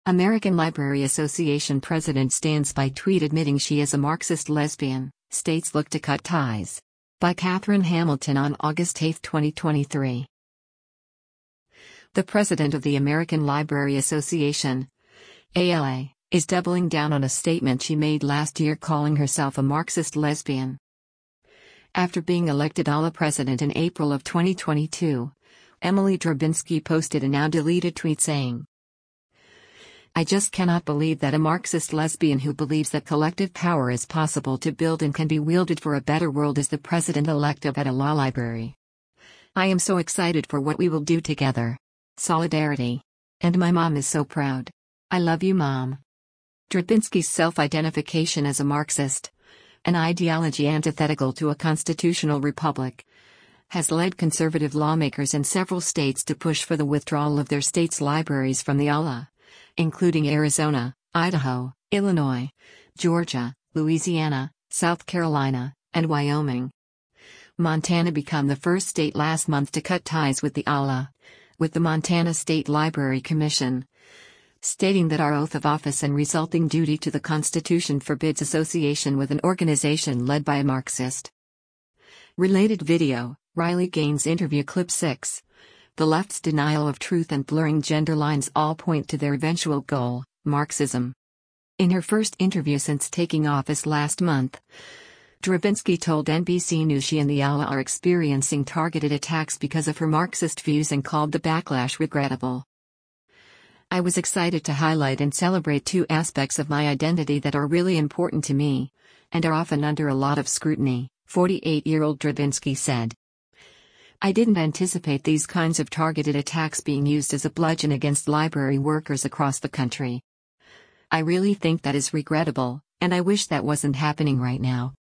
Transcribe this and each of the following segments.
American Library Association president stands by tweet admitting she is a Marxist lesbian, states look to cut ties. By Catherine Hamilton on August 8, 2023. The president of the American Library Association, ALA, is doubling down on a statement she made last year calling herself a Marxist lesbian. After being elected ALA president in April of 2022, Emily Drabinski posted a now-deleted tweet saying, "I just cannot believe that a Marxist lesbian who believes that collective power is possible to build and can be wielded for a better world is the president-elect of a law library. I am so excited for what we will do together. Solidarity. And my mom is so proud. I love you, Mom." Drabinski's self-identification as a Marxist, an ideology antithetical to a constitutional republic, has led conservative lawmakers in several states to push for the withdrawal of their state's libraries from the ALA, including Arizona, Idaho, Illinois, Georgia, Louisiana, South Carolina, and Wyoming. Montana became the first state last month to cut ties with the ALA, with the Montana State Library Commission, stating that our oath of office and resulting duty to the Constitution forbids association with an organization led by a Marxist. Related video, Riley Gaines interview clip 6. The left's denial of truth and blurring gender lines all point to their eventual goal, Marxism. In her first interview since taking office last month, Drabinski told NBC News she and the ALA are experiencing targeted attacks because of her Marxist views and called the backlash regrettable. "I was excited to highlight and celebrate two aspects of my identity that are really important to me, and are often under a lot of scrutiny," 48-year-old Drabinski said. "I didn't anticipate these kinds of targeted attacks being used as a bludgeon against library workers across the country. I really think that is regrettable, and I wish that wasn't happening right now."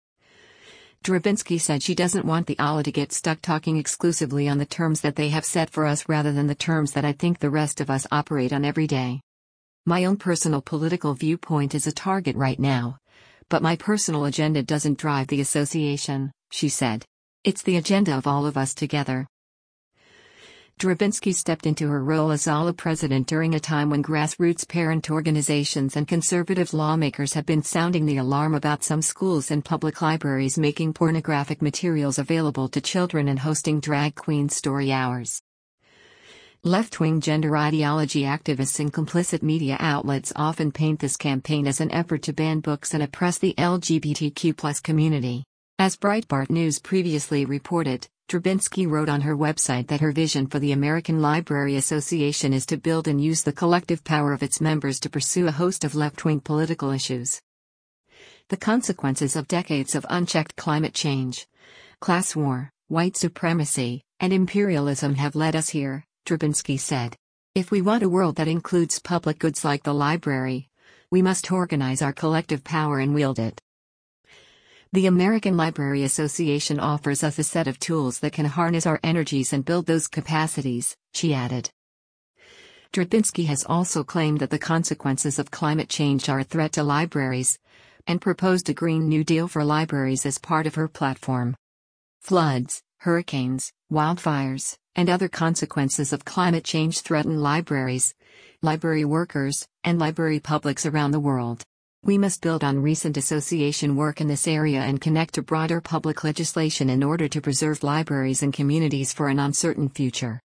Drabinski said she doesn't want the ALA to get stuck talking exclusively on the terms that they have set for us rather than the terms that I think the rest of us operate on every day. "My own personal political viewpoint is a target right now, but my personal agenda doesn't drive the association," she said. "It's the agenda of all of us together." Drabinski stepped into her role as ALA president during a time when grassroots parent organizations and conservative lawmakers have been sounding the alarm about some schools and public libraries making pornographic materials available to children and hosting drag queen story hours. Left-wing gender ideology activists and complicit media outlets often paint this campaign as an effort to ban books and oppress the LGBTQ+ community. As Breitbart News previously reported, Drabinski wrote on her website that her vision for the American Library Association is to build and use the collective power of its members to pursue a host of left-wing political issues. "The consequences of decades of unchecked climate change, class war, white supremacy, and imperialism have led us here," Drabinski said. "If we want a world that includes public goods like the library, we must organize our collective power and wield it. The American Library Association offers us a set of tools that can harness our energies and build those capacities," she added. Drabinski has also claimed that the consequences of climate change are a threat to libraries, and proposed a Green New Deal for libraries as part of her platform. Floods, hurricanes, wildfires, and other consequences of climate change threaten libraries, library workers, and library publics around the world. We must build on recent association work in this area and connect to broader public legislation in order to preserve libraries and communities for an uncertain future.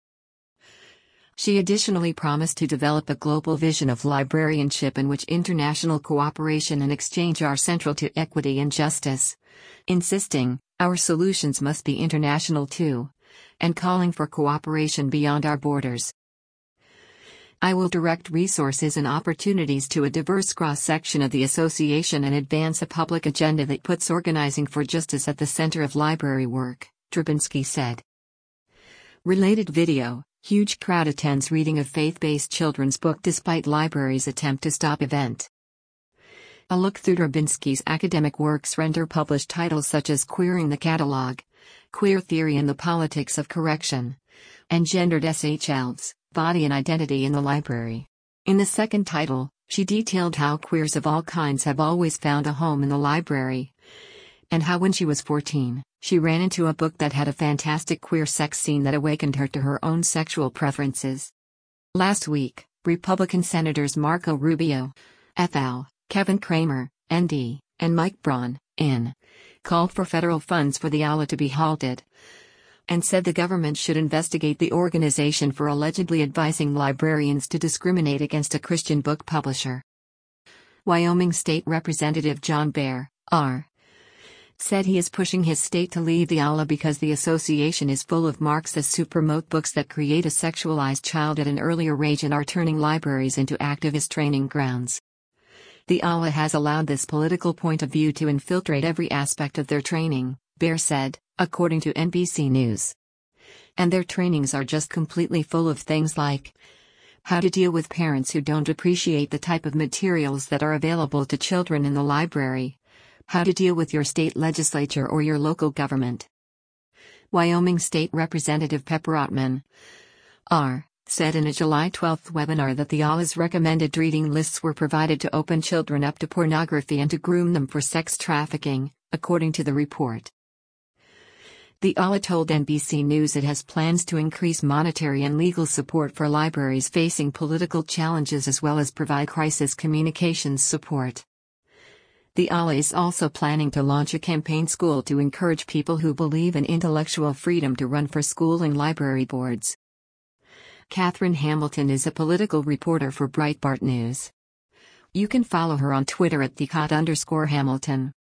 She additionally promised to develop a global vision of librarianship in which international cooperation and exchange are central to equity and justice, insisting, "Our solutions must be international too," and calling for cooperation beyond our borders. "I will direct resources and opportunities to a diverse cross-section of the association and advance a public agenda that puts organizing for justice at the center of library work," Drabinski said. Related video, huge crowd attends reading of faith-based children's book despite library's attempt to stop event. A look through Drabinski's academic works render published titles such as Queering the Catalog, Queer Theory and the Politics of Correction, and Gendered SHLs. Body and Identity in the Library. In the second title, she detailed how queers of all kinds have always found a home in the library, and how when she was 14, she ran into a book that had a fantastic queer sex scene that awakened her to her own sexual preferences. Last week, Republican Senators Marco Rubio, FL, Kevin Cramer, ND, and Mike Braun, IN, called for federal funds for the ALA to be halted, and said the government should investigate the organization for allegedly advising librarians to discriminate against a Christian book publisher. Wyoming State Representative John Bear, R., said he is pushing his state to leave the ALA because the association is full of Marxists who promote books that create a sexualized child at an earlier age and are turning libraries into activist training grounds. The ALA has allowed this political point of view to infiltrate every aspect of their training, Bear said, according to NBC News. And their trainings are just completely full of things like how to deal with parents who don't appreciate the type of materials that are available to children in the library, how to deal with your state legislature or your local government. Wyoming State Representative Pepper Ottman, R., said in a July 12 webinar that the ALA's recommended reading lists were provided to open children up to pornography and to groom them for sex trafficking, according to the report. The ALA told NBC News it has plans to increase monetary and legal support for libraries facing political challenges as well as provide crisis communications support. The ALA is also planning to launch a campaign school to encourage people who believe in intellectual freedom to run for school and library boards. Catherine Hamilton is a political reporter for Breitbart News. You can follow her on Twitter at @thecot_Hamilton.